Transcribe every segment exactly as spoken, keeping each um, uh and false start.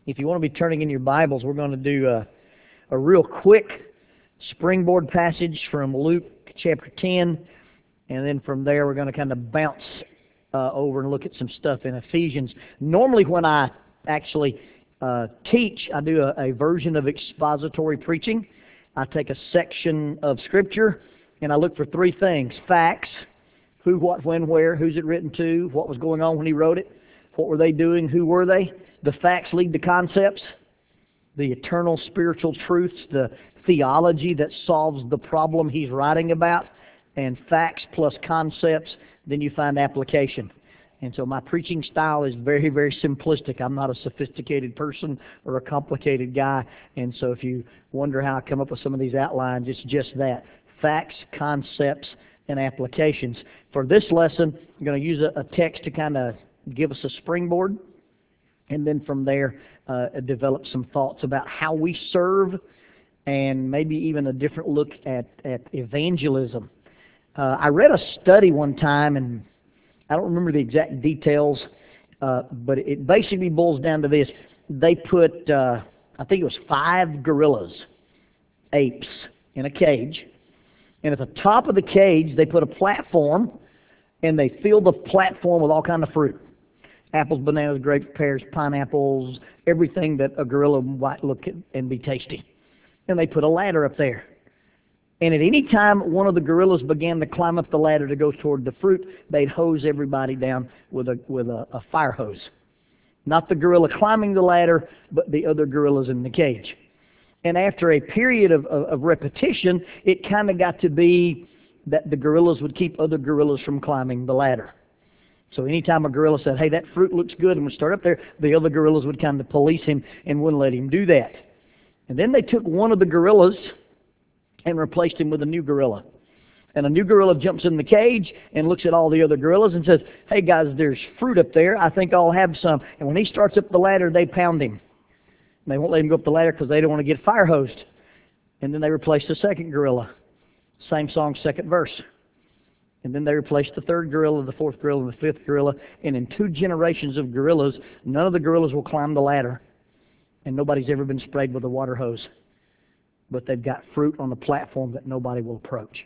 If you want to be turning in your Bibles, we're going to do a, a real quick springboard passage from Luke chapter ten, and then from there we're going to kind of bounce uh, over and look at some stuff in Ephesians. Normally when I actually uh, teach, I do a, a version of expository preaching. I take a section of Scripture, and I look for three things: facts, who, what, when, where, who's it written to, what was going on when he wrote it, what were they doing, who were they. The facts lead to concepts, the eternal spiritual truths, the theology that solves the problem he's writing about, and facts plus concepts, then you find application. And so my preaching style is very, very simplistic. I'm not a sophisticated person or a complicated guy, and so if you wonder how I come up with some of these outlines, it's just that: facts, concepts, and applications. For this lesson, I'm going to use a, a text to kind of give us a springboard, and then from there uh, develop some thoughts about how we serve, and maybe even a different look at, at evangelism. Uh, I read a study one time, and I don't remember the exact details, uh, but it basically boils down to this. They put, uh, I think it was five gorillas, apes, in a cage, and at the top of the cage they put a platform, and they filled the platform with all kind of fruit. Apples, bananas, grapes, pears, pineapples, everything that a gorilla might look at and be tasty. And they put a ladder up there. And at any time one of the gorillas began to climb up the ladder to go toward the fruit, they'd hose everybody down with a with a, a fire hose. Not the gorilla climbing the ladder, but the other gorillas in the cage. And after a period of, of, of repetition, it kind of got to be that the gorillas would keep other gorillas from climbing the ladder. So anytime a gorilla said, hey, that fruit looks good, and would start up there, the other gorillas would kind of police him and wouldn't let him do that. And then they took one of the gorillas and replaced him with a new gorilla. And a new gorilla jumps in the cage and looks at all the other gorillas and says, hey guys, there's fruit up there, I think I'll have some. And when he starts up the ladder, they pound him. And they won't let him go up the ladder because they don't want to get fire hosed. And then they replace the second gorilla. Same song, second verse. And then they replaced the third gorilla, the fourth gorilla, and the fifth gorilla. And in two generations of gorillas, none of the gorillas will climb the ladder. And nobody's ever been sprayed with a water hose. But they've got fruit on the platform that nobody will approach.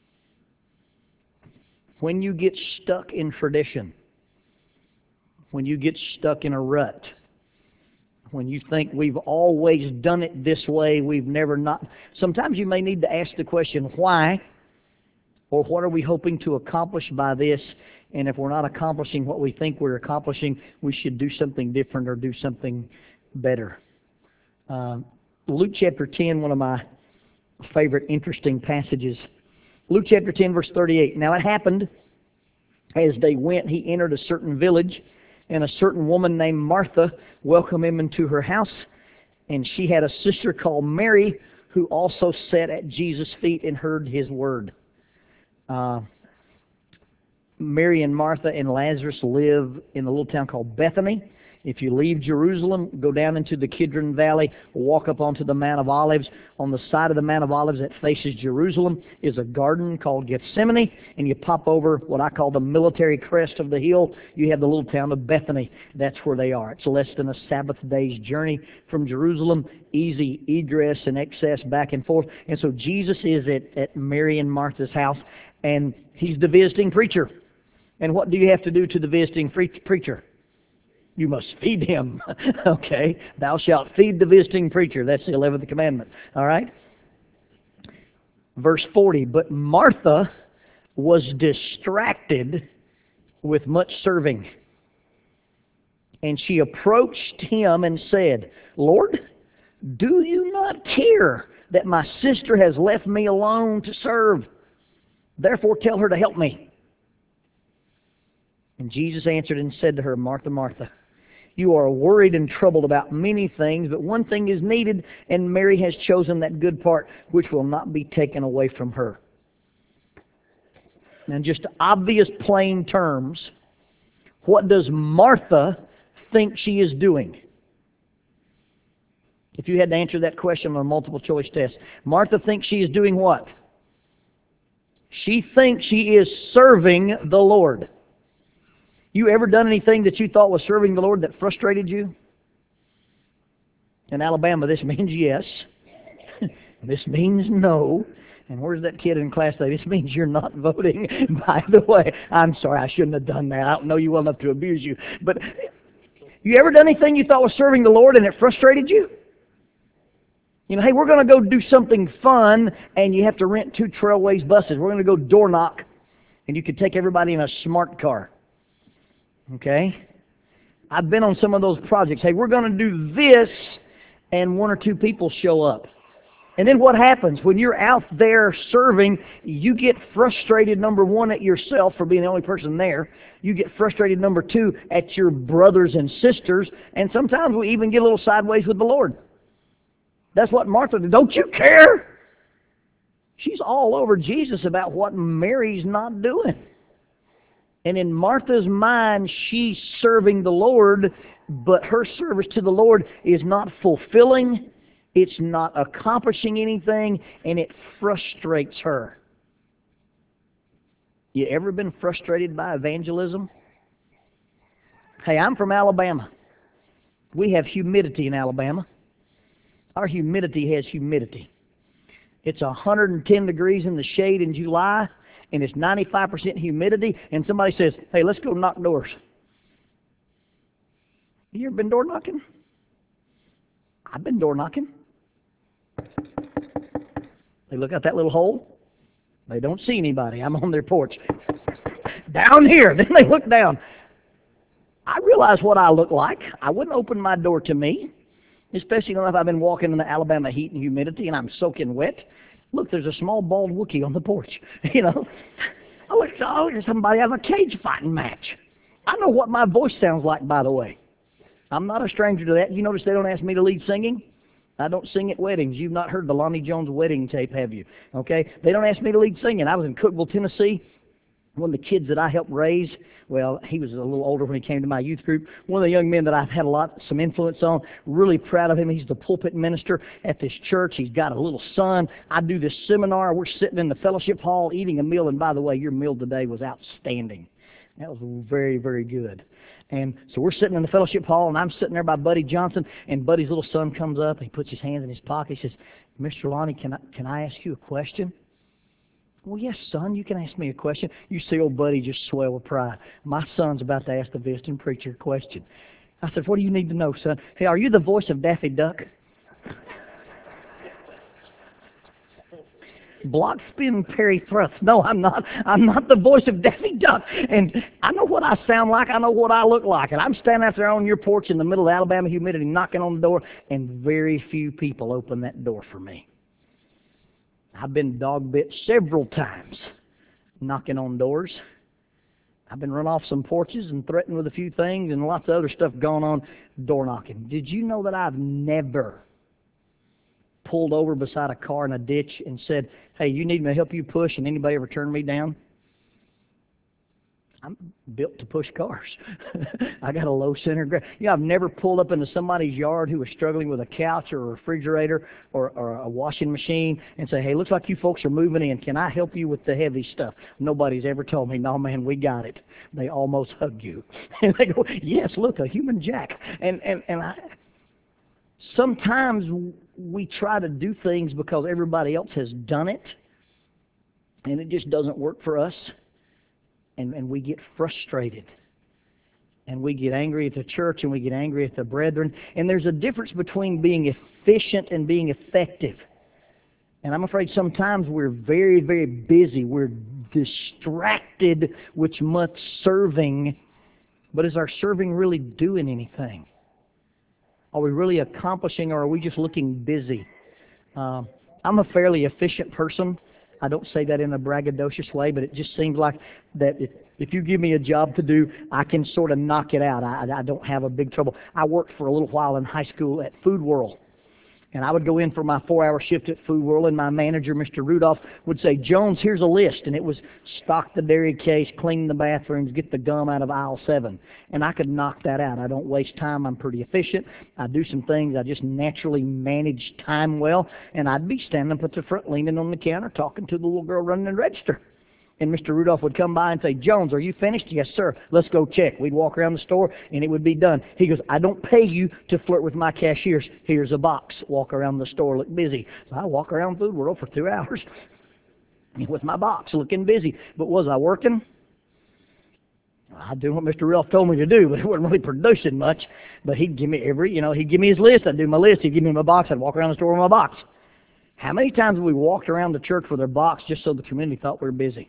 When you get stuck in tradition, when you get stuck in a rut, when you think we've always done it this way, we've never not... Sometimes you may need to ask the question, why? Or what are we hoping to accomplish by this? And if we're not accomplishing what we think we're accomplishing, we should do something different or do something better. Uh, Luke chapter ten, one of my favorite interesting passages. Luke chapter ten, verse thirty-eight. Now it happened, as they went, he entered a certain village, and a certain woman named Martha welcomed him into her house. And she had a sister called Mary, who also sat at Jesus' feet and heard his word. Uh, Mary and Martha and Lazarus live in a little town called Bethany. If you leave Jerusalem, go down into the Kidron Valley, walk up onto the Mount of Olives. On the side of the Mount of Olives that faces Jerusalem is a garden called Gethsemane, and you pop over what I call the military crest of the hill. You have the little town of Bethany. That's where they are. It's less than a Sabbath day's journey from Jerusalem, easy egress and access back and forth. And so Jesus is at, at Mary and Martha's house, and he's the visiting preacher. And what do you have to do to the visiting preacher? You must feed him. Okay? Thou shalt feed the visiting preacher. That's the eleventh commandment. All right? Verse forty, but Martha was distracted with much serving. And she approached him and said, Lord, do you not care that my sister has left me alone to serve? Therefore tell her to help me. And Jesus answered and said to her, Martha, Martha, you are worried and troubled about many things, but one thing is needed, and Mary has chosen that good part, which will not be taken away from her. Now, in just obvious plain terms, what does Martha think she is doing? If you had to answer that question on a multiple choice test, Martha thinks she is doing what? She thinks she is serving the Lord. You ever done anything that you thought was serving the Lord that frustrated you? In Alabama, this means yes. This means no. And where's that kid in class today? This means you're not voting. By the way, I'm sorry, I shouldn't have done that. I don't know you well enough to abuse you. But you ever done anything you thought was serving the Lord and it frustrated you? You know, hey, we're going to go do something fun, and you have to rent two Trailways buses. We're going to go door knock, and you could take everybody in a smart car. Okay? I've been on some of those projects. Hey, we're going to do this, and one or two people show up. And then what happens? When you're out there serving, you get frustrated, number one, at yourself for being the only person there. You get frustrated, number two, at your brothers and sisters. And sometimes we even get a little sideways with the Lord. That's what Martha did. Don't you care? She's all over Jesus about what Mary's not doing. And in Martha's mind, she's serving the Lord, but her service to the Lord is not fulfilling. It's not accomplishing anything, and it frustrates her. You ever been frustrated by evangelism? Hey, I'm from Alabama. We have humidity in Alabama. Our humidity has humidity. It's one hundred ten degrees in the shade in July, and it's ninety-five percent humidity, and somebody says, hey, let's go knock doors. You ever been door knocking? I've been door knocking. They look out that little hole. They don't see anybody. I'm on their porch. Down here. Then they look down. I realize what I look like. I wouldn't open my door to me, especially if I've been walking in the Alabama heat and humidity and I'm soaking wet. Look, there's a small bald Wookiee on the porch. You know, I look, I look at somebody having a cage fighting match. I know what my voice sounds like, by the way. I'm not a stranger to that. You notice they don't ask me to lead singing? I don't sing at weddings. You've not heard the Lonnie Jones wedding tape, have you? Okay? They don't ask me to lead singing. I was in Cookeville, Tennessee. One of the kids that I helped raise, well, he was a little older when he came to my youth group. One of the young men that I've had a lot, some influence on. Really proud of him. He's the pulpit minister at this church. He's got a little son. I do this seminar. We're sitting in the fellowship hall eating a meal. And by the way, your meal today was outstanding. That was very, very good. And so we're sitting in the fellowship hall, and I'm sitting there by Buddy Johnson, and Buddy's little son comes up, and he puts his hands in his pocket. He says, Mister Lonnie, can I, can I ask you a question? Well, yes, son, you can ask me a question. You see old Buddy just swell with pride. My son's about to ask the visiting preacher a question. I said, what do you need to know, son? Hey, are you the voice of Daffy Duck? Block, spin, parry, thrust. No, I'm not. I'm not the voice of Daffy Duck. And I know what I sound like. I know what I look like. And I'm standing out there on your porch in the middle of Alabama humidity knocking on the door, and very few people open that door for me. I've been dog bit several times knocking on doors. I've been run off some porches and threatened with a few things and lots of other stuff going on door knocking. Did you know that I've never pulled over beside a car in a ditch and said, hey, you need me to help you push, and anybody ever turned me down? I'm built to push cars. I got a low center of gravity. You know, I've never pulled up into somebody's yard who was struggling with a couch or a refrigerator or, or a washing machine and say, hey, looks like you folks are moving in. Can I help you with the heavy stuff? Nobody's ever told me, no, man, we got it. They almost hug you. And they go, yes, look, a human jack. And, and, and I, sometimes we try to do things because everybody else has done it, and it just doesn't work for us. And, and we get frustrated, and we get angry at the church, and we get angry at the brethren. And there's a difference between being efficient and being effective. And I'm afraid sometimes we're very, very busy. We're distracted with much serving, but is our serving really doing anything? Are we really accomplishing, or are we just looking busy? Um, I'm a fairly efficient person. I don't say that in a braggadocious way, but it just seems like that if, if you give me a job to do, I can sort of knock it out. I, I don't have a big trouble. I worked for a little while in high school at Food World. And I would go in for my four-hour shift at Food World, and my manager, Mister Rudolph, would say, Jones, here's a list. And it was stock the dairy case, clean the bathrooms, get the gum out of aisle seven. And I could knock that out. I don't waste time. I'm pretty efficient. I do some things. I just naturally manage time well. And I'd be standing up at the front leaning on the counter talking to the little girl running the register. And Mister Rudolph would come by and say, Jones, are you finished? Yes, sir. Let's go check. We'd walk around the store, and it would be done. He goes, I don't pay you to flirt with my cashiers. Here's a box. Walk around the store, look busy. So I walk around Food World for two hours with my box, looking busy. But was I working? I do what Mister Rudolph told me to do, but it wasn't really producing much. But he'd give me every, you know, he'd give me his list. I'd do my list. He'd give me my box. I'd walk around the store with my box. How many times have we walked around the church with our box just so the community thought we were busy?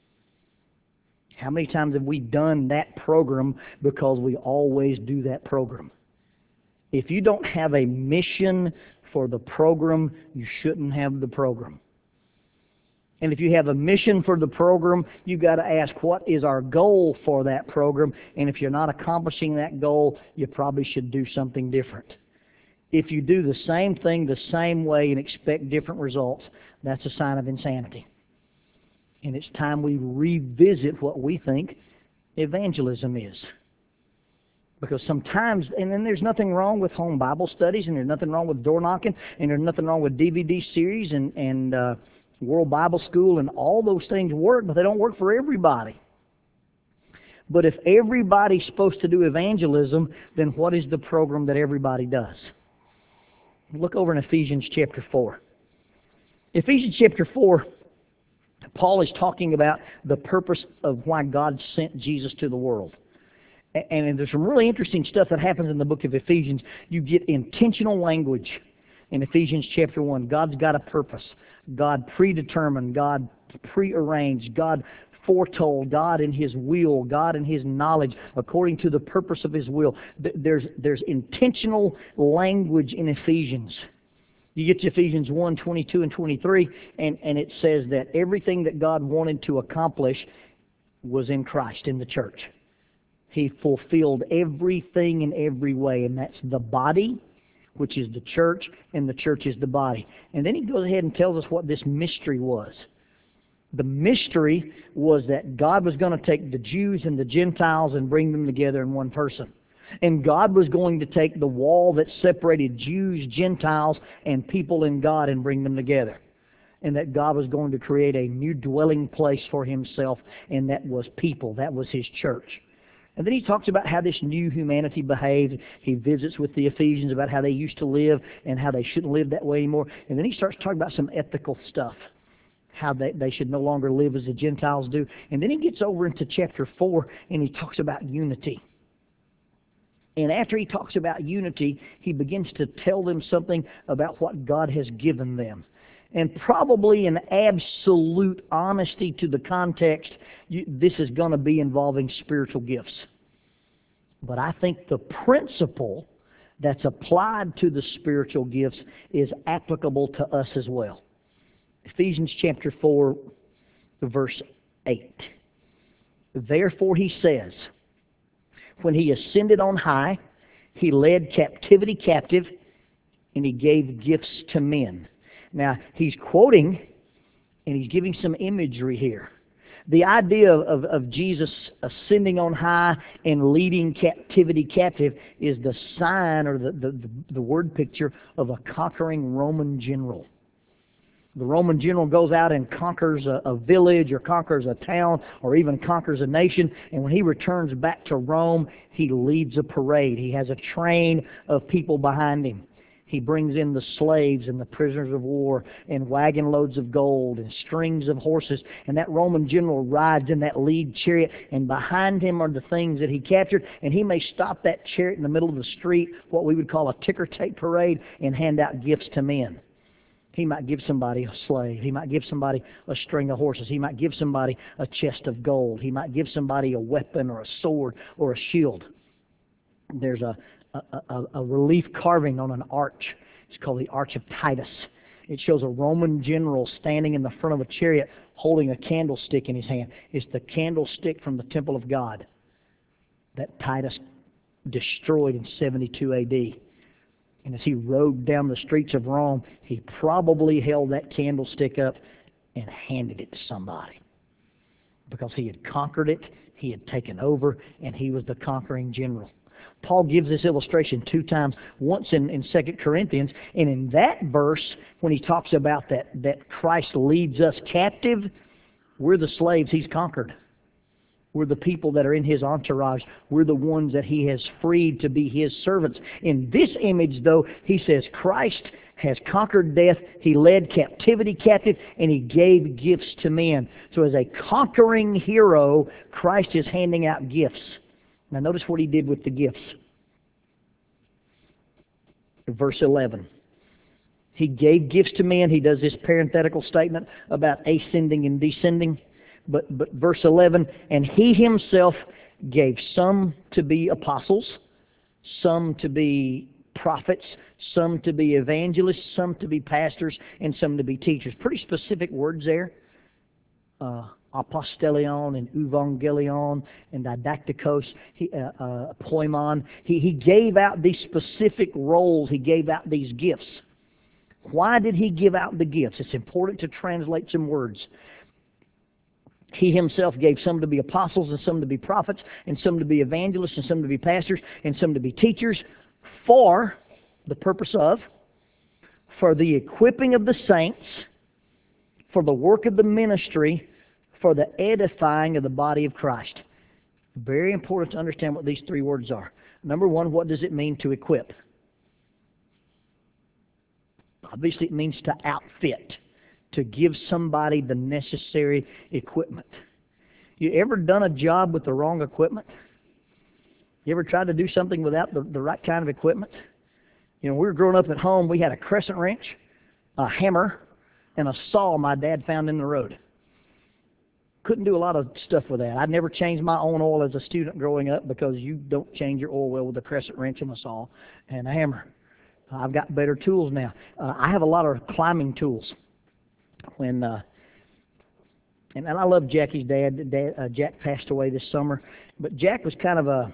How many times have we done that program because we always do that program? If you don't have a mission for the program, you shouldn't have the program. And if you have a mission for the program, you've got to ask, what is our goal for that program? And if you're not accomplishing that goal, you probably should do something different. If you do the same thing the same way and expect different results, that's a sign of insanity. And it's time we revisit what we think evangelism is. Because sometimes, and then there's nothing wrong with home Bible studies, and there's nothing wrong with door knocking, and there's nothing wrong with D V D series and, and uh, World Bible School, and all those things work, but they don't work for everybody. But if everybody's supposed to do evangelism, then what is the program that everybody does? Look over in Ephesians chapter four. Ephesians chapter four, Paul is talking about the purpose of why God sent Jesus to the world. And there's some really interesting stuff that happens in the book of Ephesians. You get intentional language in Ephesians chapter one. God's got a purpose. God predetermined. God prearranged. God foretold. God in His will. God in His knowledge, according to the purpose of His will. There's, there's intentional language in Ephesians. You get to Ephesians one, twenty-two and twenty-three, and, and it says that everything that God wanted to accomplish was in Christ, in the church. He fulfilled everything in every way, and that's the body, which is the church, and the church is the body. And then he goes ahead and tells us what this mystery was. The mystery was that God was going to take the Jews and the Gentiles and bring them together in one person. And God was going to take the wall that separated Jews, Gentiles, and people in God and bring them together. And that God was going to create a new dwelling place for Himself, and that was people. That was His church. And then he talks about how this new humanity behaved. He visits with the Ephesians about how they used to live and how they shouldn't live that way anymore. And then he starts talking about some ethical stuff, how they, they should no longer live as the Gentiles do. And then he gets over into chapter four, and he talks about unity. And after he talks about unity, he begins to tell them something about what God has given them. And probably in absolute honesty to the context, you, this is going to be involving spiritual gifts. But I think the principle that's applied to the spiritual gifts is applicable to us as well. Ephesians chapter four, verse eight. Therefore he says, when He ascended on high, He led captivity captive, and He gave gifts to men. Now, he's quoting, and he's giving some imagery here. The idea of, of Jesus ascending on high and leading captivity captive is the sign or the, the, the word picture of a conquering Roman general. The Roman general goes out and conquers a, a village or conquers a town or even conquers a nation, and when he returns back to Rome, he leads a parade. He has a train of people behind him. He brings in the slaves and the prisoners of war and wagon loads of gold and strings of horses. And that Roman general rides in that lead chariot, and behind him are the things that he captured. And he may stop that chariot in the middle of the street, what we would call a ticker tape parade, and hand out gifts to men. He might give somebody a slave. He might give somebody a string of horses. He might give somebody a chest of gold. He might give somebody a weapon or a sword or a shield. There's a A, a, a relief carving on an arch. It's called the Arch of Titus. It shows a Roman general standing in the front of a chariot holding a candlestick in his hand. It's the candlestick from the temple of God that Titus destroyed in seventy-two A D. And as he rode down the streets of Rome, he probably held that candlestick up and handed it to somebody. Because he had conquered it, he had taken over, and he was the conquering general. Paul gives this illustration two times, once in, in Second Corinthians, and in that verse, when he talks about that, that Christ leads us captive, We're the slaves He's conquered. We're the people that are in His entourage. We're the ones that He has freed to be His servants. In this image, though, He says Christ has conquered death. He led captivity captive, and He gave gifts to men. So as a conquering hero, Christ is handing out gifts. Now notice what He did with the gifts. Verse eleven. He gave gifts to men. He does this parenthetical statement about ascending and descending. But, but verse eleven, and He Himself gave some to be apostles, some to be prophets, some to be evangelists, some to be pastors, and some to be teachers. Pretty specific words there. Uh, apostelion and evangelion and didactikos, he, uh, uh, poimon. He, he gave out these specific roles. He gave out these gifts. Why did He give out the gifts? It's important to translate some words. He Himself gave some to be apostles and some to be prophets and some to be evangelists and some to be pastors and some to be teachers for the purpose of, for the equipping of the saints, for the work of the ministry, for the edifying of the body of Christ. Very important to understand what these three words are. Number one, what does it mean to equip? Obviously, it means to outfit, to give somebody the necessary equipment. You ever done a job with the wrong equipment? You ever tried to do something without the, the right kind of equipment? You know, we were growing up at home, we had a crescent wrench, a hammer, and a saw my dad found in the road. Couldn't do a lot of stuff with that. I'd never changed my own oil as a student growing up because you don't change your oil well with a crescent wrench and a saw and a hammer. I've got better tools now. Uh, I have a lot of climbing tools. When uh, and, and I love Jackie's dad. dad uh, Jack passed away this summer, but Jack was kind of a,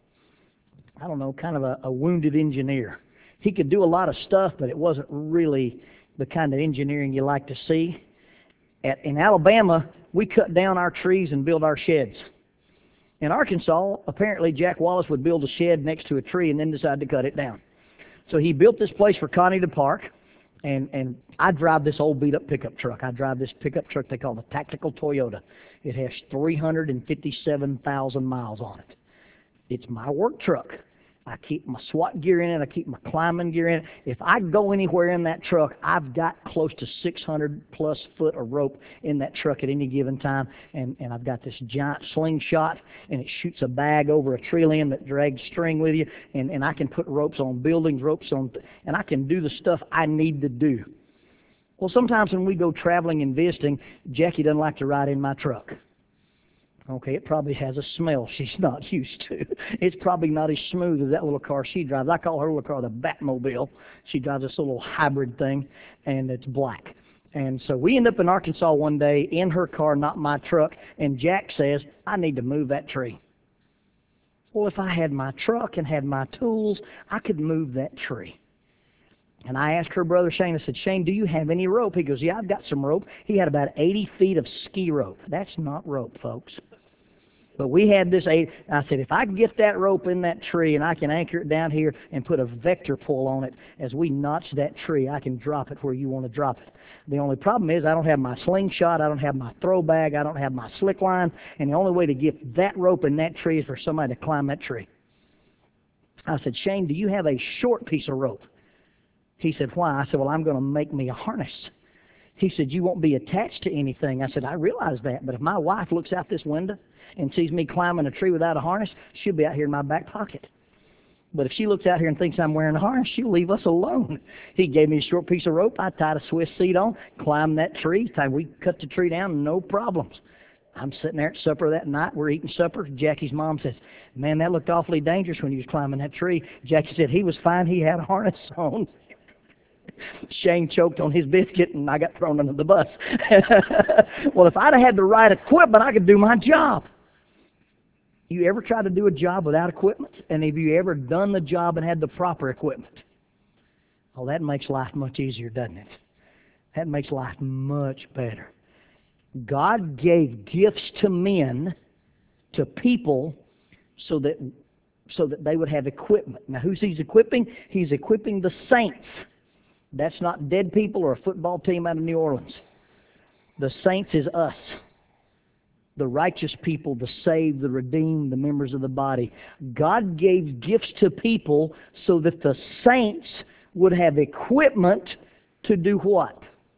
I don't know, kind of a, a wounded engineer. He could do a lot of stuff, but it wasn't really the kind of engineering you like to see. At, in Alabama, we cut down our trees and build our sheds. In Arkansas, apparently Jack Wallace would build a shed next to a tree and then decide to cut it down. So he built this place for Connie to park, and, and I drive this old beat-up pickup truck. I drive this pickup truck they call the Tactical Toyota. It has three hundred fifty-seven thousand miles on it. It's my work truck. I keep my SWAT gear in it. I keep my climbing gear in it. If I go anywhere in that truck, I've got close to six hundred plus foot of rope in that truck at any given time. And, and I've got this giant slingshot, and it shoots a bag over a tree limb that drags string with you. And, and I can put ropes on buildings, ropes on, and I can do the stuff I need to do. Well, sometimes when we go traveling and visiting, Jackie doesn't like to ride in my truck. Okay, it probably has a smell she's not used to. It's probably not as smooth as that little car she drives. I call her little car the Batmobile. She drives this little hybrid thing, and it's black. And so we end up in Arkansas one day in her car, not my truck, and Jack says, I need to move that tree. Well, if I had my truck and had my tools, I could move that tree. And I asked her brother Shane, I said, Shane, do you have any rope? He goes, yeah, I've got some rope. He had about eighty feet of ski rope. That's not rope, folks. But we had this eight. I said, if I can get that rope in that tree and I can anchor it down here and put a vector pull on it, as we notch that tree, I can drop it where you want to drop it. The only problem is I don't have my slingshot, I don't have my throw bag, I don't have my slick line, and the only way to get that rope in that tree is for somebody to climb that tree. I said, Shane, do you have a short piece of rope? He said, why? I said, well, I'm going to make me a harness. He said, you won't be attached to anything. I said, I realize that, but if my wife looks out this window and sees me climbing a tree without a harness, she'll be out here in my back pocket. But if she looks out here and thinks I'm wearing a harness, she'll leave us alone. He gave me a short piece of rope. I tied a Swiss seat on, climbed that tree. Time we cut the tree down, no problems. I'm sitting there at supper that night. We're eating supper. Jackie's mom says, man, that looked awfully dangerous when you was climbing that tree. Jackie said, he was fine. He had a harness on. Shane choked on his biscuit, and I got thrown under the bus. Well, if I'd have had the right equipment, I could do my job. You ever tried to do a job without equipment? And have you ever done the job and had the proper equipment? Oh, that makes life much easier, doesn't it? That makes life much better. God gave gifts to men, to people, so that so that they would have equipment. Now, who's He's equipping? He's equipping the saints. That's not dead people or a football team out of New Orleans. The saints is us. the righteous people, the saved, the redeemed, the members of the body. God gave gifts to people so that the saints would have equipment to do what?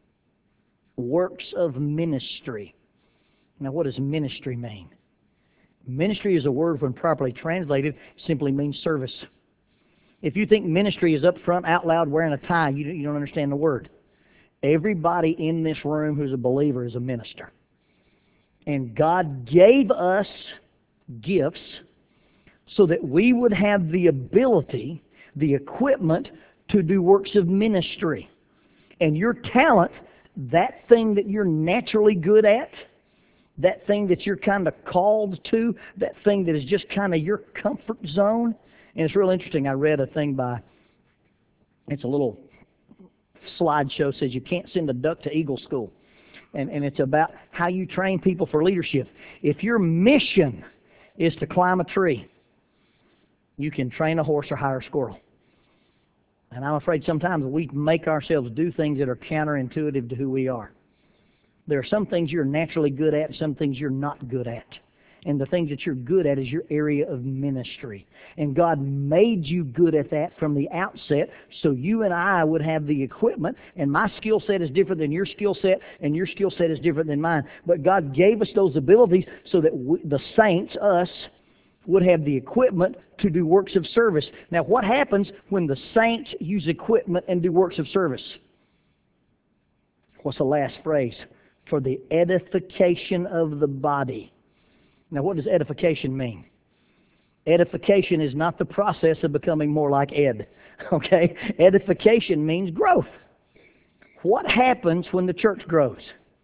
Works of ministry. Now, what does ministry mean? Ministry is a word, when properly translated, simply means service. If you think ministry is up front, out loud, wearing a tie, you you don't understand the word. Everybody in this room who's a believer is a minister. And God gave us gifts so that we would have the ability, the equipment to do works of ministry. And your talent, that thing that you're naturally good at, that thing that you're kind of called to, that thing that is just kind of your comfort zone. And it's real interesting. I read a thing by, it's a little slideshow, says you can't send a duck to Eagle School. And, and it's about how you train people for leadership. If your mission is to climb a tree, you can train a horse or hire a squirrel. And I'm afraid sometimes we make ourselves do things that are counterintuitive to who we are. There are some things you're naturally good at, some things you're not good at. And the things that you're good at is your area of ministry. And God made you good at that from the outset so you and I would have the equipment. And my skill set is different than your skill set, and your skill set is different than mine. But God gave us those abilities so that we, the saints, us, would have the equipment to do works of service. Now, what happens when the saints use equipment and do works of service? What's the last phrase? For the edification of the body. Now, what does edification mean? Edification is not the process of becoming more like Ed. Okay? Edification means growth. What happens when the church grows?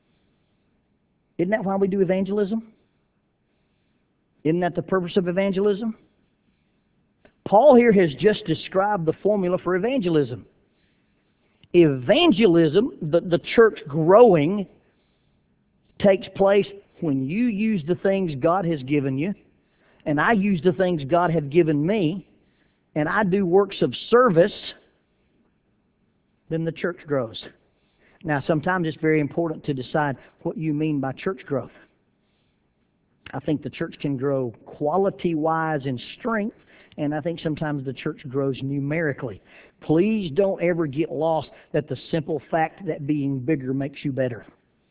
Isn't that why we do evangelism? Isn't that the purpose of evangelism? Paul here has just described the formula for evangelism. Evangelism, the, the church growing, takes place when you use the things God has given you, and I use the things God has given me, and I do works of service, then the church grows. Now, sometimes it's very important to decide what you mean by church growth. I think the church can grow quality-wise in strength, and I think sometimes the church grows numerically. Please don't ever get lost that the simple fact that being bigger makes you better.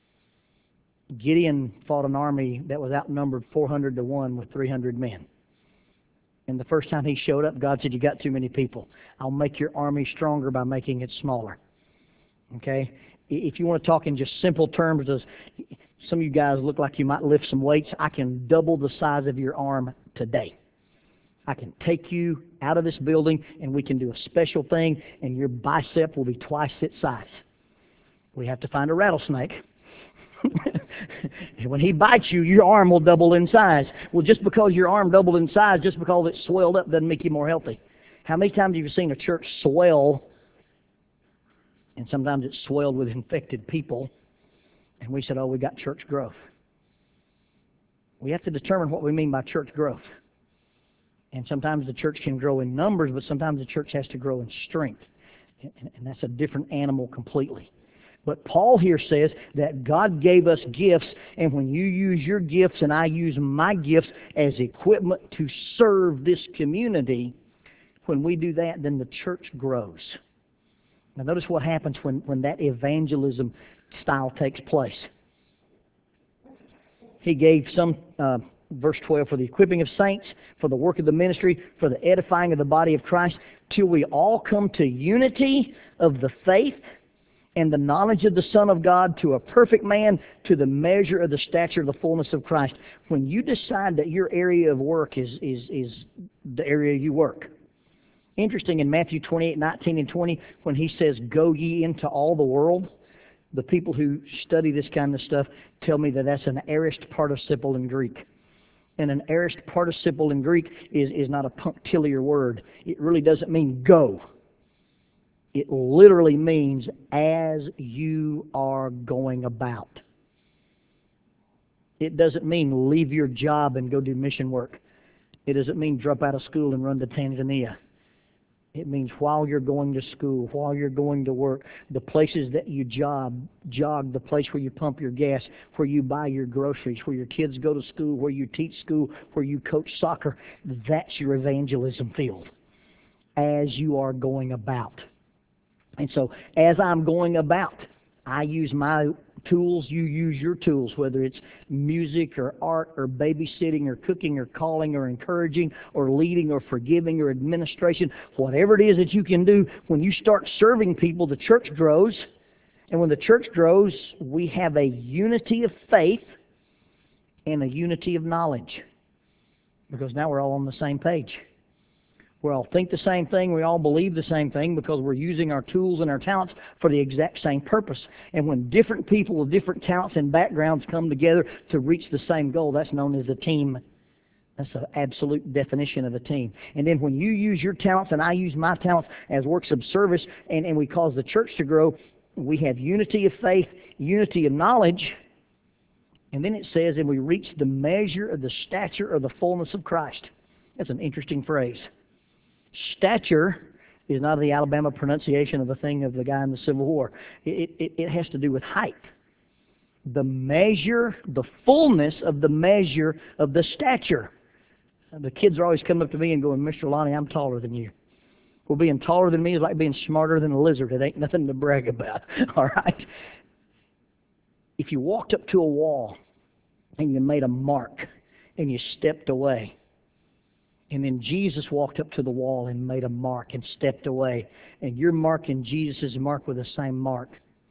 Gideon fought an army that was outnumbered four hundred to one with three hundred men. And the first time he showed up, God said, you got too many people. I'll make your army stronger by making it smaller. Okay? If you want to talk in just simple terms, does some of you guys look like you might lift some weights? I can double the size of your arm today. I can take you out of this building and we can do a special thing and your bicep will be twice its size. We have to find a rattlesnake. When he bites you, your arm will double in size. Well, just because your arm doubled in size, just because it's swelled up, doesn't make you more healthy. How many times have you seen a church swell, and sometimes it's swelled with infected people, and we said, oh, we got church growth. We have to determine what we mean by church growth. And sometimes the church can grow in numbers, but sometimes the church has to grow in strength. And that's a different animal completely. But Paul here says that God gave us gifts, and when you use your gifts and I use my gifts as equipment to serve this community, when we do that, then the church grows. Now notice what happens when, when that evangelism style takes place. He gave some, uh, verse twelve, for the equipping of saints, for the work of the ministry, for the edifying of the body of Christ, till we all come to unity of the faith and the knowledge of the Son of God, to a perfect man, to the measure of the stature of the fullness of Christ. When you decide that your area of work is, is, is the area you work. Interesting, in Matthew twenty-eight, nineteen and twenty, when he says, go ye into all the world, the people who study this kind of stuff tell me that that's an aorist participle in Greek. And an aorist participle in Greek is, is not a punctiliar word. It really doesn't mean go. It literally means as you are going about. It doesn't mean leave your job and go do mission work. It doesn't mean drop out of school and run to Tanzania. It means while you're going to school, while you're going to work, the places that you jog, jog, the place where you pump your gas, where you buy your groceries, where your kids go to school, where you teach school, where you coach soccer. That's your evangelism field as you are going about. And so as I'm going about, I use my tools, you use your tools, whether it's music or art or babysitting or cooking or calling or encouraging or leading or forgiving or administration, whatever it is that you can do. When you start serving people, the church grows. And when the church grows, we have a unity of faith and a unity of knowledge. Because now we're all on the same page. We all think the same thing, we all believe the same thing because we're using our tools and our talents for the exact same purpose. And when different people with different talents and backgrounds come together to reach the same goal, that's known as a team. That's the absolute definition of a team. And then when you use your talents and I use my talents as works of service and, and we cause the church to grow, we have unity of faith, unity of knowledge, and then it says, and we reach the measure of the stature of the fullness of Christ. That's an interesting phrase. Stature is not the Alabama pronunciation of a thing of the guy in the Civil War. It, it, it has to do with height. The measure, the fullness of the measure of the stature. The kids are always coming up to me and going, Mister Lonnie, I'm taller than you. Well, being taller than me is like being smarter than a lizard. It ain't nothing to brag about. All right? If you walked up to a wall and you made a mark and you stepped away, and then Jesus walked up to the wall and made a mark and stepped away. And your mark and Jesus' mark were the same mark.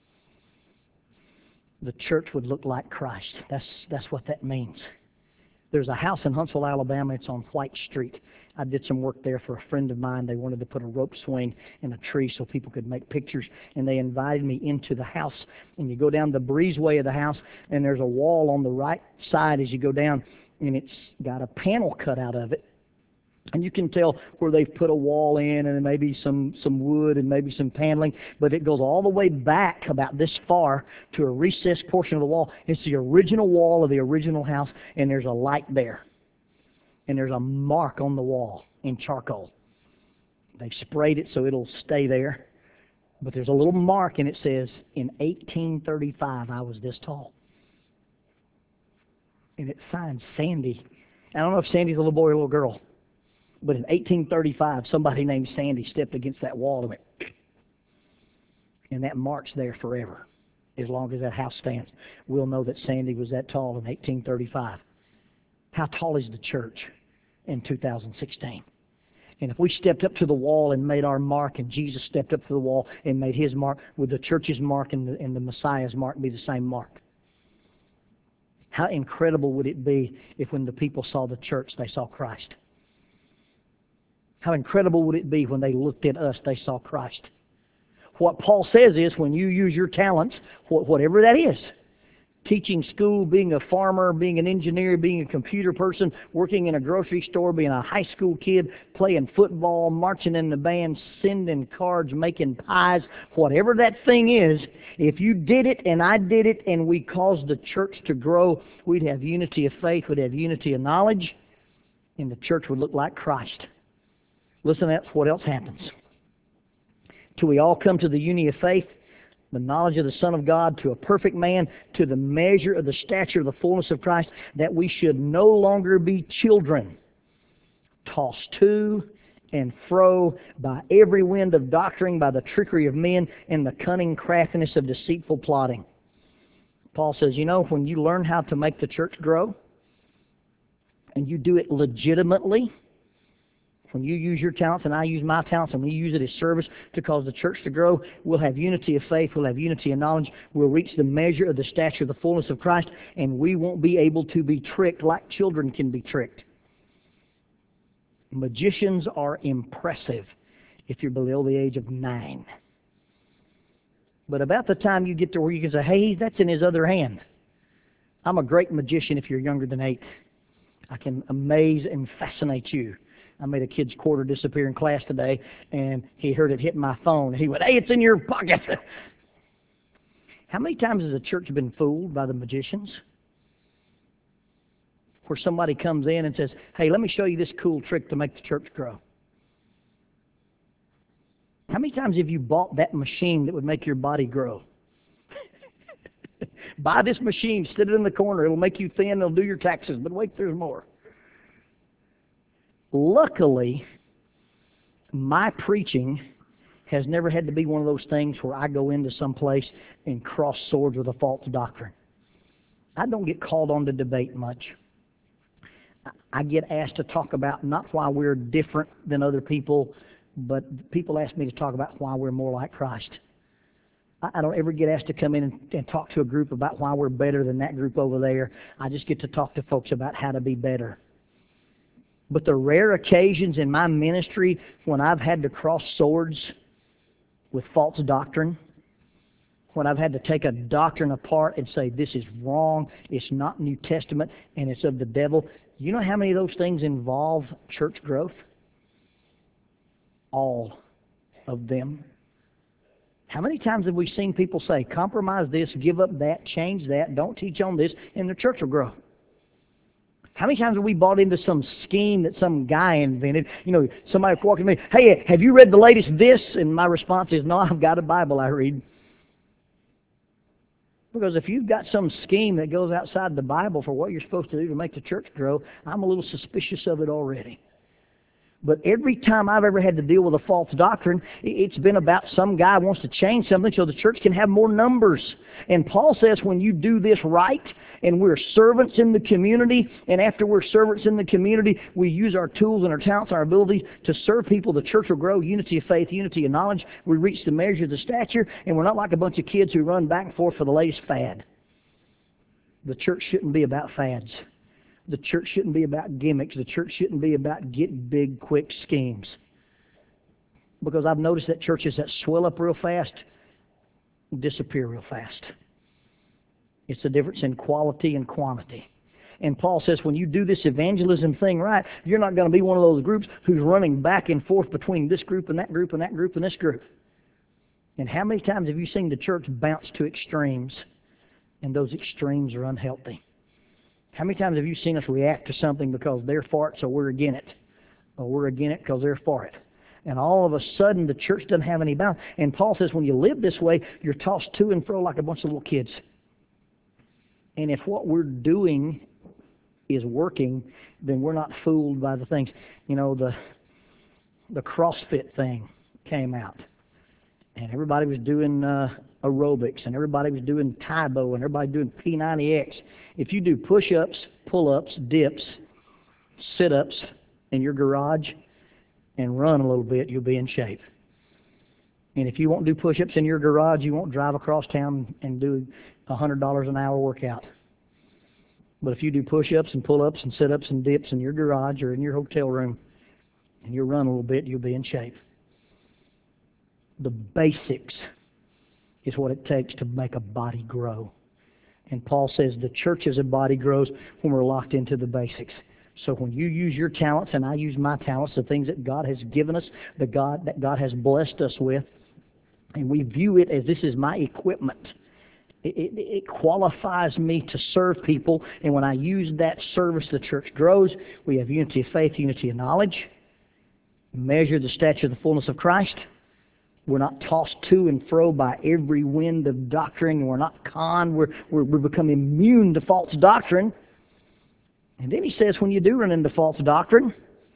The church would look like Christ. That's, that's what that means. There's a house in Huntsville, Alabama. It's on White Street. I did some work there for a friend of mine. They wanted to put a rope swing in a tree so people could make pictures. And they invited me into the house. And you go down the breezeway of the house, and there's a wall on the right side as you go down. And it's got a panel cut out of it. And you can tell where they've put a wall in and maybe some, some wood and maybe some paneling, but it goes all the way back about this far to a recessed portion of the wall. It's the original wall of the original house, and there's a light there. And there's a mark on the wall in charcoal. They've sprayed it so it'll stay there. But there's a little mark, and it says, in eighteen thirty-five, I was this tall. And it's signed Sandy. I don't know if Sandy's a little boy or a little girl. But in eighteen thirty-five, somebody named Sandy stepped against that wall and went, and that mark's there forever. As long as that house stands, we'll know that Sandy was that tall in eighteen thirty-five. How tall is the church in two thousand sixteen? And if we stepped up to the wall and made our mark, and Jesus stepped up to the wall and made his mark, would the church's mark and the, and the Messiah's mark be the same mark? How incredible would it be if when the people saw the church, they saw Christ? How incredible would it be when they looked at us, they saw Christ? What Paul says is when you use your talents, whatever that is, teaching school, being a farmer, being an engineer, being a computer person, working in a grocery store, being a high school kid, playing football, marching in the band, sending cards, making pies, whatever that thing is, if you did it and I did it and we caused the church to grow, we'd have unity of faith, we'd have unity of knowledge, and the church would look like Christ. Listen, that's what else happens. Till we all come to the unity of faith, the knowledge of the Son of God, to a perfect man, to the measure of the stature of the fullness of Christ, that we should no longer be children, tossed to and fro by every wind of doctrine, by the trickery of men, and the cunning craftiness of deceitful plotting. Paul says, you know, when you learn how to make the church grow, and you do it legitimately, when you use your talents and I use my talents and we use it as service to cause the church to grow, we'll have unity of faith, we'll have unity of knowledge, we'll reach the measure of the stature of the fullness of Christ, and we won't be able to be tricked like children can be tricked. Magicians are impressive if you're below the age of nine. But about the time you get to where you can say, hey, that's in his other hand. I'm a great magician if you're younger than eight. I can amaze and fascinate you. I made a kid's quarter disappear in class today, and he heard it hit my phone. He went, hey, it's in your pocket. How many times has the church been fooled by the magicians? Where somebody comes in and says, hey, let me show you this cool trick to make the church grow. How many times have you bought that machine that would make your body grow? Buy this machine, sit it in the corner. It'll make you thin. It'll do your taxes. But wait, there's more. Luckily, my preaching has never had to be one of those things where I go into some place and cross swords with a false doctrine. I don't get called on to debate much. I get asked to talk about not why we're different than other people, but people ask me to talk about why we're more like Christ. I don't ever get asked to come in and, and talk to a group about why we're better than that group over there. I just get to talk to folks about how to be better. But the rare occasions in my ministry when I've had to cross swords with false doctrine, when I've had to take a doctrine apart and say, this is wrong, it's not New Testament, and it's of the devil, you know how many of those things involve church growth? All of them. How many times have we seen people say, compromise this, give up that, change that, don't teach on this, and the church will grow? How many times have we bought into some scheme that some guy invented? You know, somebody walking to me, hey, have you read the latest this? And my response is, no, I've got a Bible I read. Because if you've got some scheme that goes outside the Bible for what you're supposed to do to make the church grow, I'm a little suspicious of it already. But every time I've ever had to deal with a false doctrine, it's been about some guy wants to change something so the church can have more numbers. And Paul says when you do this right, and we're servants in the community, and after we're servants in the community, we use our tools and our talents and our abilities to serve people, the church will grow, unity of faith, unity of knowledge. We reach the measure of the stature, and we're not like a bunch of kids who run back and forth for the latest fad. The church shouldn't be about fads. The church shouldn't be about gimmicks. The church shouldn't be about get big, quick schemes. Because I've noticed that churches that swell up real fast disappear real fast. It's the difference in quality and quantity. And Paul says when you do this evangelism thing right, you're not going to be one of those groups who's running back and forth between this group and that group and that group and this group. And how many times have you seen the church bounce to extremes, and those extremes are unhealthy? How many times have you seen us react to something because they're for it, so we're against it? Or we're against it because they're for it? And all of a sudden, the church doesn't have any balance. And Paul says when you live this way, you're tossed to and fro like a bunch of little kids. And if what we're doing is working, then we're not fooled by the things. You know, the the CrossFit thing came out. And everybody was doing uh, aerobics, and everybody was doing Taibo, and everybody doing P ninety X. If you do push-ups, pull-ups, dips, sit-ups in your garage, and run a little bit, you'll be in shape. And if you won't do push-ups in your garage, you won't drive across town and do one hundred dollars an hour workout. But if you do push-ups and pull-ups and sit-ups and dips in your garage or in your hotel room, and you run a little bit, you'll be in shape. The basics is what it takes to make a body grow. And Paul says the church as a body grows when we're locked into the basics. So when you use your talents and I use my talents, the things that God has given us, the God that God has blessed us with, and we view it as this is my equipment. It, it, it qualifies me to serve people, and when I use that service, the church grows. We have unity of faith, unity of knowledge, measure the stature of the fullness of Christ. We're not tossed to and fro by every wind of doctrine. We're not conned. We're, we're, we're become immune to false doctrine. And then he says when you do run into false doctrine,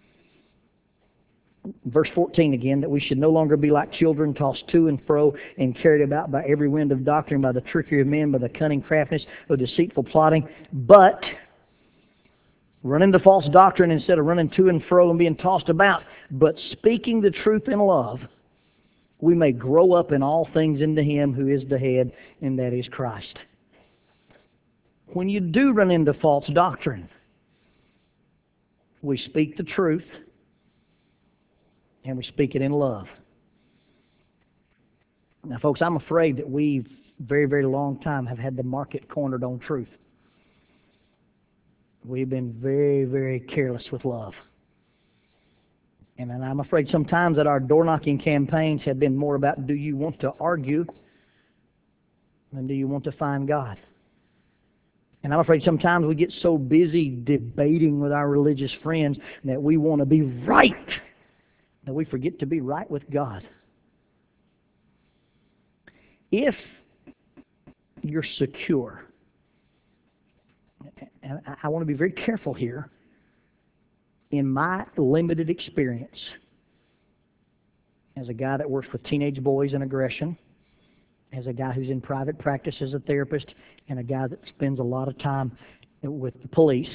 verse fourteen again, that we should no longer be like children tossed to and fro and carried about by every wind of doctrine, by the trickery of men, by the cunning craftiness of deceitful plotting. But run into false doctrine instead of running to and fro and being tossed about, but speaking the truth in love, we may grow up in all things into Him who is the head, and that is Christ. When you do run into false doctrine, we speak the truth, and we speak it in love. Now, folks, I'm afraid that we've very, very long time have had the market cornered on truth. We've been very, very careless with love. And I'm afraid sometimes that our door-knocking campaigns have been more about do you want to argue than do you want to find God. And I'm afraid sometimes we get so busy debating with our religious friends that we want to be right, that we forget to be right with God. if you're secure, and I want to be very careful here, in my limited experience as a guy that works with teenage boys and aggression, as a guy who's in private practice as a therapist, and a guy that spends a lot of time with the police,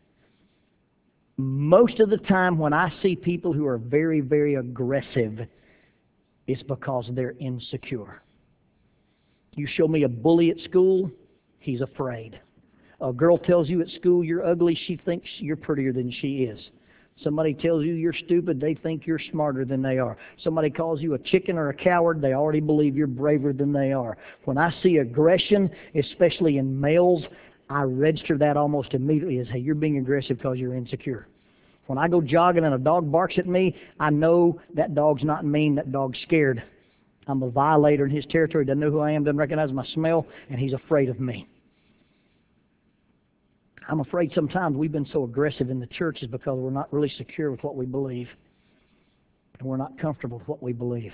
most of the time when I see people who are very, very aggressive, it's because they're insecure. You show me a bully at school, he's afraid. A girl tells you at school you're ugly, she thinks you're prettier than she is. Somebody tells you you're stupid, they think you're smarter than they are. Somebody calls you a chicken or a coward, they already believe you're braver than they are. When I see aggression, especially in males, I register that almost immediately as, hey, you're being aggressive because you're insecure. When I go jogging and a dog barks at me, I know that dog's not mean, that dog's scared. I'm a violator in his territory, doesn't know who I am, doesn't recognize my smell, and he's afraid of me. I'm afraid sometimes we've been so aggressive in the church is because we're not really secure with what we believe. And we're not comfortable with what we believe.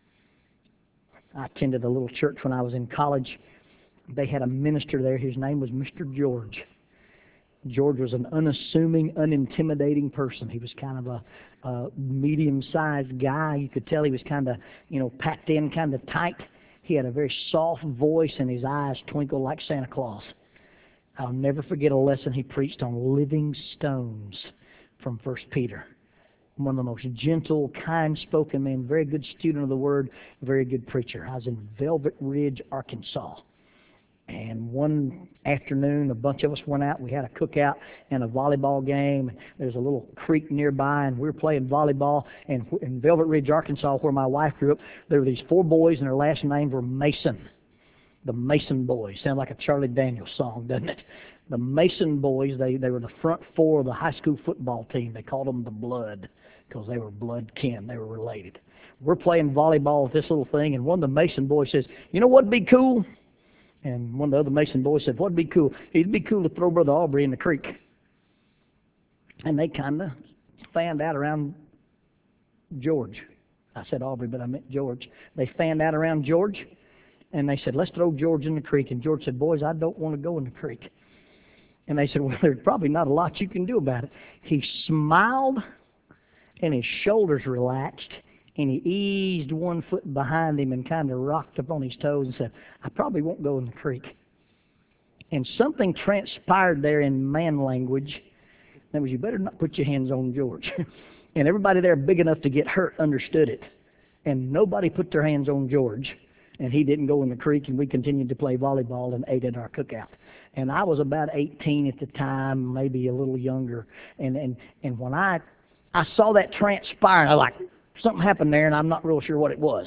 I attended a little church when I was in college. They had a minister there. His name was Mister George. George was an unassuming, unintimidating person. He was kind of a, a medium-sized guy. You could tell he was kind of, you know, packed in, kind of tight. He had a very soft voice, and his eyes twinkled like Santa Claus. I'll never forget a lesson he preached on living stones from First Peter. One of the most gentle, kind-spoken men, very good student of the Word, very good preacher. I was in Velvet Ridge, Arkansas. And one afternoon, a bunch of us went out. We had a cookout and a volleyball game. There's a little creek nearby, and we were playing volleyball. And in Velvet Ridge, Arkansas, where my wife grew up, there were these four boys, and their last names were Mason. The Mason Boys. Sounds like a Charlie Daniels song, doesn't it? The Mason Boys, they, they were the front four of the high school football team. They called them the Blood because they were blood kin. They were related. We're playing volleyball with this little thing, and one of the Mason boys says, you know what'd be cool? And one of the other Mason boys said, what'd be cool? It'd be cool to throw Brother Aubrey in the creek. And they kind of fanned out around George. I said Aubrey, but I meant George. They fanned out around George. And they said, let's throw George in the creek. And George said, boys, I don't want to go in the creek. And they said, well, there's probably not a lot you can do about it. He smiled, and his shoulders relaxed, and he eased one foot behind him and kind of rocked up on his toes and said, I probably won't go in the creek. And something transpired there in man language. That was, you better not put your hands on George. And everybody there big enough to get hurt understood it. And nobody put their hands on George. And he didn't go in the creek, and we continued to play volleyball and ate at our cookout. And I was about eighteen at the time, maybe a little younger. And and, and when I I saw that transpire, I was like, something happened there, and I'm not real sure what it was.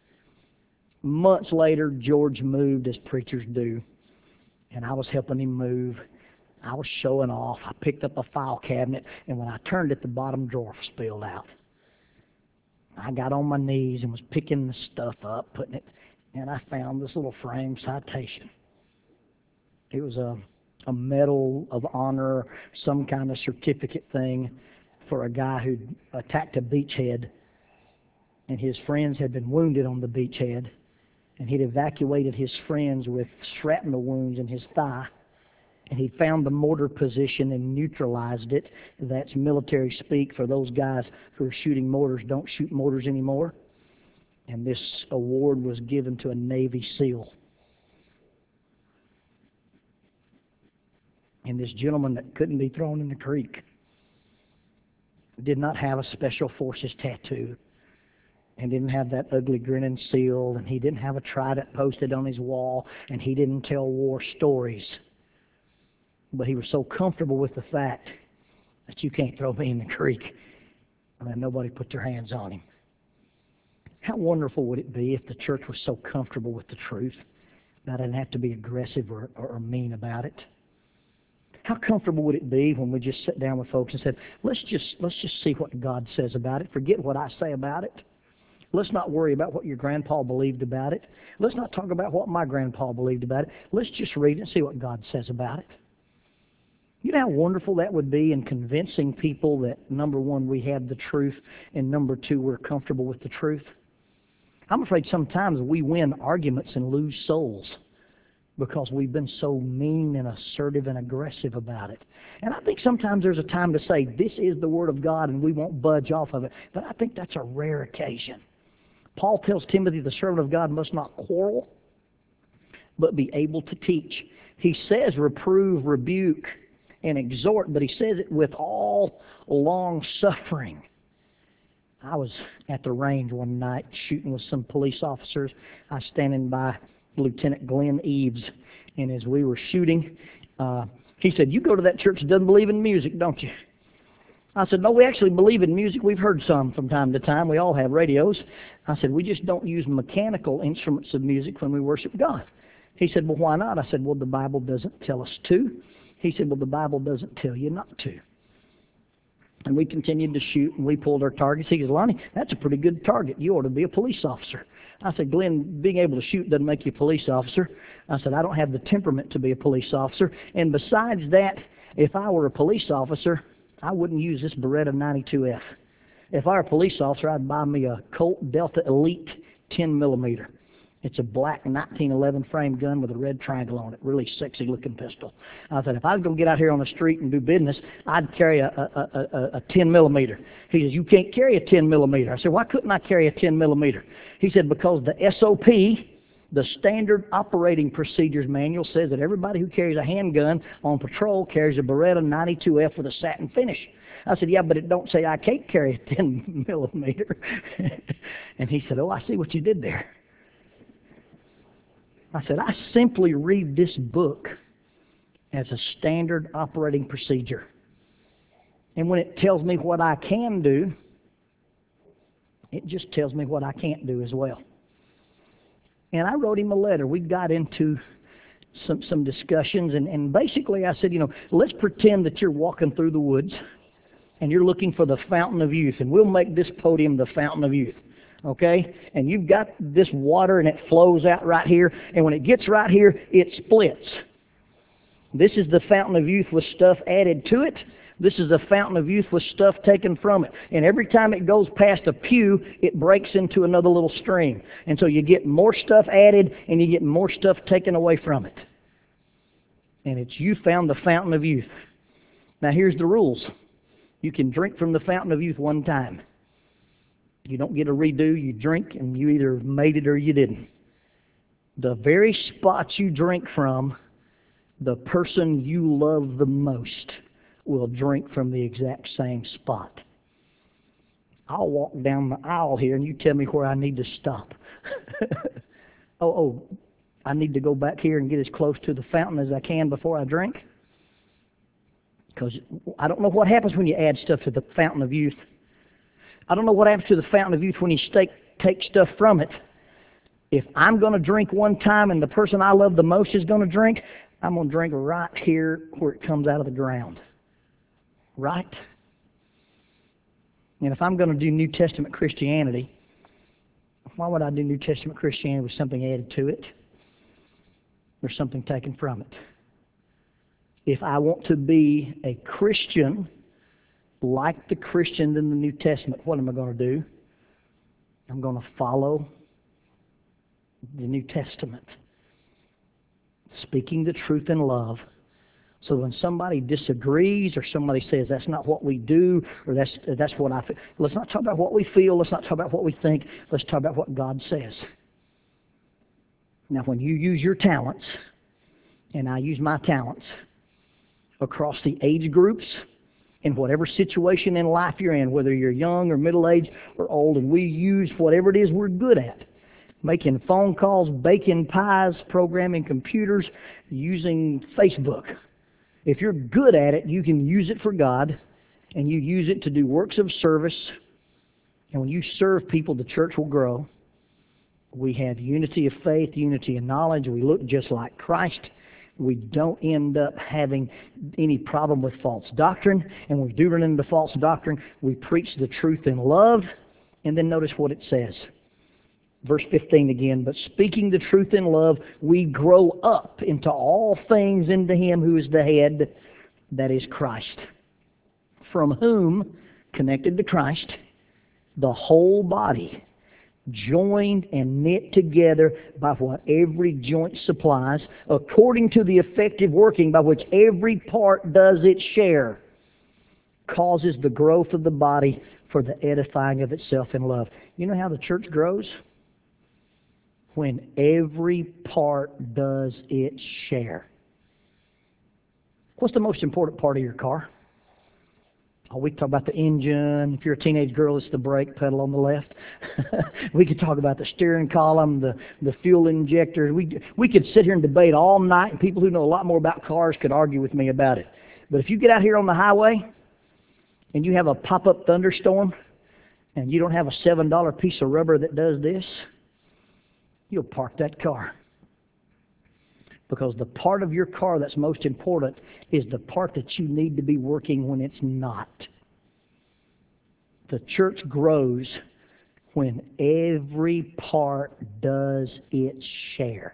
Months later, George moved as preachers do, and I was helping him move. I was showing off. I picked up a file cabinet, and when I turned it, the bottom drawer spilled out. I got on my knees and was picking the stuff up, putting it, and I found this little frame citation. It was a, a medal of honor, some kind of certificate thing for a guy who attacked a beachhead, and his friends had been wounded on the beachhead, and he'd evacuated his friends with shrapnel wounds in his thigh, and he found the mortar position and neutralized it. That's military speak for those guys who are shooting mortars, don't shoot mortars anymore. And this award was given to a Navy SEAL. And this gentleman that couldn't be thrown in the creek did not have a Special Forces tattoo, and didn't have that ugly grinning seal, and he didn't have a trident posted on his wall, and he didn't tell war stories. But he was so comfortable with the fact that you can't throw me in the creek, and that nobody put their hands on him. How wonderful would it be if the church was so comfortable with the truth that I didn't have to be aggressive or, or mean about it? How comfortable would it be when we just sat down with folks and said, let's just let's just see what God says about it. Forget what I say about it. Let's not worry about what your grandpa believed about it. Let's not talk about what my grandpa believed about it. Let's just read it and see what God says about it. You know how wonderful that would be in convincing people that, number one, we have the truth, and number two, we're comfortable with the truth? I'm afraid sometimes we win arguments and lose souls because we've been so mean and assertive and aggressive about it. And I think sometimes there's a time to say, this is the Word of God, and we won't budge off of it. But I think that's a rare occasion. Paul tells Timothy, the servant of God must not quarrel, but be able to teach. He says reprove, rebuke, and exhort, but he says it with all long suffering. I was at the range one night shooting with some police officers. I was standing by Lieutenant Glenn Eves, and as we were shooting, uh, he said, you go to that church that doesn't believe in music, don't you? I said, no, we actually believe in music. We've heard some from time to time. We all have radios. I said, we just don't use mechanical instruments of music when we worship God. He said, well, why not? I said, well, the Bible doesn't tell us to. He said, well, the Bible doesn't tell you not to. And we continued to shoot, and we pulled our targets. He goes, Lonnie, that's a pretty good target. You ought to be a police officer. I said, Glenn, being able to shoot doesn't make you a police officer. I said, I don't have the temperament to be a police officer. And besides that, if I were a police officer, I wouldn't use this Beretta ninety-two F. If I were a police officer, I'd buy me a Colt Delta Elite ten millimeter. It's a black nineteen eleven frame gun with a red triangle on it. Really sexy looking pistol. I said, if I was going to get out here on the street and do business, I'd carry a, a, a, a, a ten millimeter. He says, you can't carry a ten millimeter. I said, why couldn't I carry a ten millimeter? He said, because the S O P, the Standard Operating Procedures Manual, says that everybody who carries a handgun on patrol carries a Beretta ninety-two F with a satin finish. I said, yeah, but it don't say I can't carry a ten millimeter. And he said, oh, I see what you did there. I said, I simply read this book as a standard operating procedure. And when it tells me what I can do, it just tells me what I can't do as well. And I wrote him a letter. We got into some some discussions, and, and basically I said, you know, let's pretend that you're walking through the woods and you're looking for the fountain of youth, and we'll make this podium the fountain of youth. Okay? And you've got this water, and it flows out right here, and when it gets right here, it splits. This is the fountain of youth with stuff added to it. This is the fountain of youth with stuff taken from it. And every time it goes past a pew, it breaks into another little stream. And so you get more stuff added, and you get more stuff taken away from it. And it's you found the fountain of youth. Now here's the rules. You can drink from the fountain of youth one time. You don't get a redo. You drink, and you either made it or you didn't. The very spot you drink from, the person you love the most will drink from the exact same spot. I'll walk down the aisle here, and you tell me where I need to stop. oh, oh, I need to go back here and get as close to the fountain as I can before I drink? Because I don't know what happens when you add stuff to the fountain of youth. I don't know what happens to the fountain of youth when you take, take stuff from it. If I'm going to drink one time and the person I love the most is going to drink, I'm going to drink right here where it comes out of the ground. Right? And if I'm going to do New Testament Christianity, why would I do New Testament Christianity with something added to it or something taken from it? If I want to be a Christian like the Christians in the New Testament, what am I going to do? I'm going to follow the New Testament, speaking the truth in love. So when somebody disagrees or somebody says that's not what we do or that's that's what I feel, let's not talk about what we feel, let's not talk about what we think, let's talk about what God says. Now when you use your talents, and I use my talents, across the age groups, in whatever situation in life you're in, whether you're young or middle-aged or old, and we use whatever it is we're good at, making phone calls, baking pies, programming computers, using Facebook. If you're good at it, you can use it for God, and you use it to do works of service. And when you serve people, the church will grow. We have unity of faith, unity of knowledge. We look just like Christ. We don't end up having any problem with false doctrine. And when we do run into false doctrine, we preach the truth in love. And then notice what it says. Verse fifteen again, but speaking the truth in love, we grow up into all things into Him who is the head, that is Christ, from whom, connected to Christ, the whole body, joined and knit together by what every joint supplies, according to the effective working by which every part does its share, causes the growth of the body for the edifying of itself in love. You know how the church grows? When every part does its share. What's the most important part of your car? Oh, we can talk about the engine. If you're a teenage girl, it's the brake pedal on the left. We could talk about the steering column, the, the fuel injector. We, we could sit here and debate all night, and people who know a lot more about cars could argue with me about it. But if you get out here on the highway and you have a pop-up thunderstorm and you don't have a seven dollar piece of rubber that does this, you'll park that car. Because the part of your car that's most important is the part that you need to be working when it's not. The church grows when every part does its share.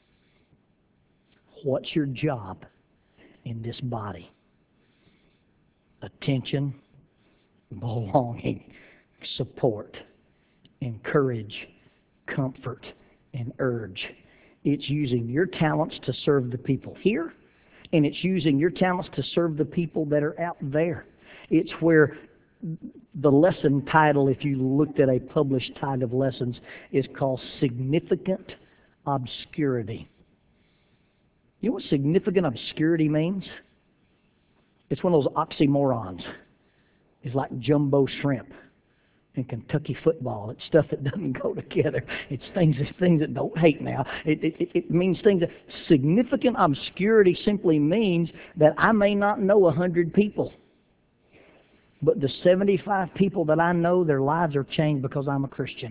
What's your job in this body? Attention, belonging, support, encourage, comfort, and urge. It's using your talents to serve the people here, and it's using your talents to serve the people that are out there. It's where the lesson title, if you looked at a published title of lessons, is called Significant Obscurity. You know what significant obscurity means? It's one of those oxymorons. It's like jumbo shrimp and Kentucky football. It's stuff that doesn't go together. It's things, it's things that don't hate now. It, it, it means things that significant obscurity simply means that I may not know a hundred people, but the seventy-five people that I know, their lives are changed because I'm a Christian.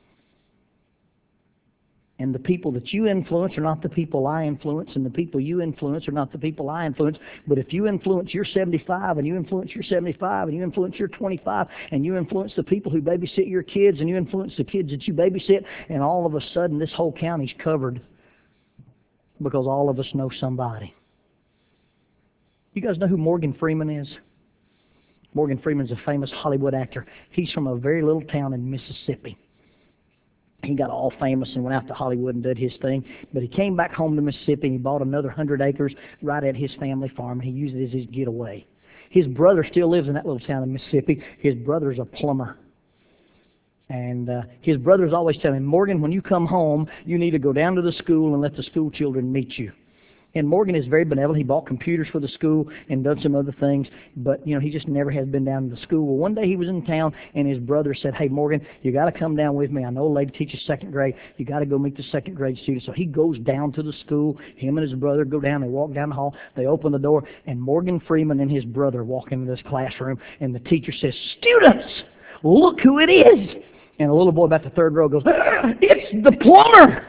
And the people that you influence are not the people I influence, and the people you influence are not the people I influence. But if you influence your seventy-five, and you influence your seventy-five, and you influence your twenty-five, and you influence the people who babysit your kids, and you influence the kids that you babysit, and all of a sudden this whole county's covered because all of us know somebody. You guys know who Morgan Freeman is? Morgan Freeman's a famous Hollywood actor. He's from a very little town in Mississippi. He got all famous and went out to Hollywood and did his thing. But he came back home to Mississippi and he bought another hundred acres right at his family farm, and he used it as his getaway. His brother still lives in that little town in Mississippi. His brother's a plumber. And uh, his brother's always telling him, Morgan, when you come home, you need to go down to the school and let the school children meet you. And Morgan is very benevolent. He bought computers for the school and done some other things, but you know he just never has been down to the school. Well, one day he was in town, and his brother said, "Hey, Morgan, you got to come down with me. I know a lady teaches second grade. You got to go meet the second grade students." So he goes down to the school. Him and his brother go down. They walk down the hall. They open the door, and Morgan Freeman and his brother walk into this classroom. And the teacher says, "Students, look who it is!" And a little boy about the third row goes, "It's the plumber."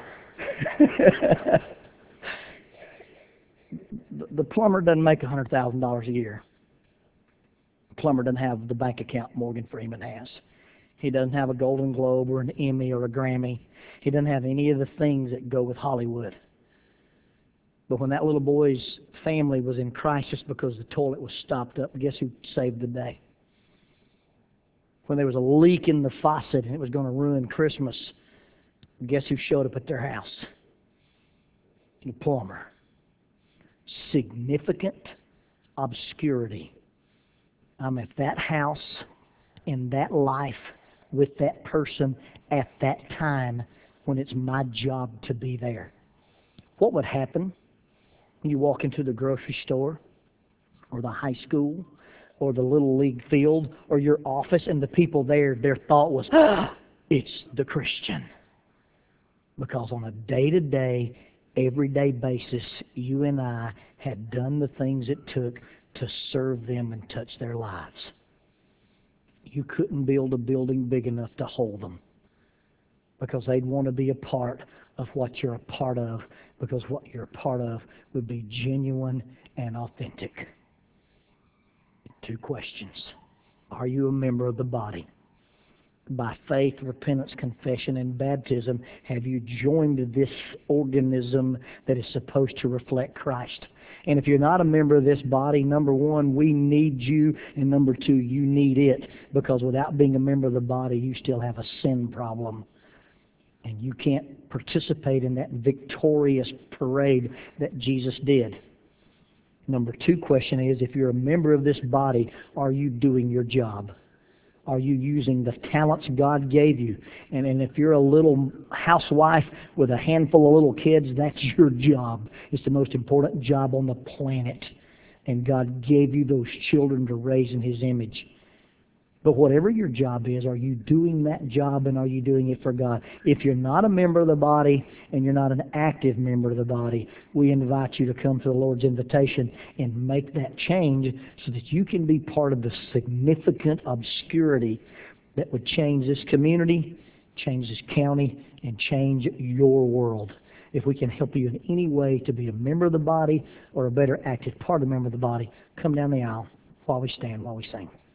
The plumber doesn't make one hundred thousand dollars a year. The plumber doesn't have the bank account Morgan Freeman has. He doesn't have a Golden Globe or an Emmy or a Grammy. He doesn't have any of the things that go with Hollywood. But when that little boy's family was in crisis because the toilet was stopped up, guess who saved the day? When there was a leak in the faucet and it was going to ruin Christmas, guess who showed up at their house? The plumber. Significant obscurity. I'm at that house, in that life, with that person, at that time, when it's my job to be there. What would happen when you walk into the grocery store, or the high school, or the little league field, or your office, and the people there, their thought was, ah, it's the Christian. Because on a day-to-day, everyday basis, you and I had done the things it took to serve them and touch their lives. You couldn't build a building big enough to hold them because they'd want to be a part of what you're a part of, because what you're a part of would be genuine and authentic. Two questions. Are you a member of the body? By faith, repentance, confession, and baptism, have you joined this organism that is supposed to reflect Christ? And if you're not a member of this body, number one, we need you, and number two, you need it, because without being a member of the body, you still have a sin problem And you can't participate in that victorious parade that Jesus did. Number two question is, if you're a member of this body, are you doing your job? Are you using the talents God gave you? And, and if you're a little housewife with a handful of little kids, that's your job. It's the most important job on the planet. And God gave you those children to raise in His image. But whatever your job is, are you doing that job, and are you doing it for God? If you're not a member of the body and you're not an active member of the body, we invite you to come to the Lord's invitation and make that change so that you can be part of the significant obscurity that would change this community, change this county, and change your world. If we can help you in any way to be a member of the body or a better active part of a member of the body, come down the aisle while we stand, while we sing.